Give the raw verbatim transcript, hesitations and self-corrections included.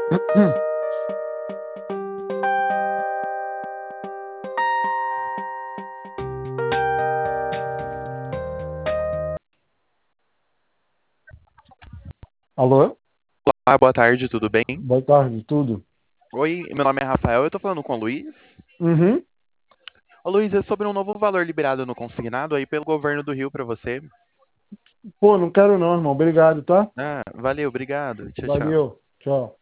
Alô? Olá, boa tarde, tudo bem? Boa tarde, tudo? Oi, meu nome é Rafael, eu tô falando com o Luiz. Uhum. Ô Luiz, é sobre um novo valor liberado no consignado aí pelo governo do Rio pra você. Pô, não quero não, irmão. Obrigado, tá? Ah, valeu, obrigado. Tchau, tchau. Valeu. Tchau.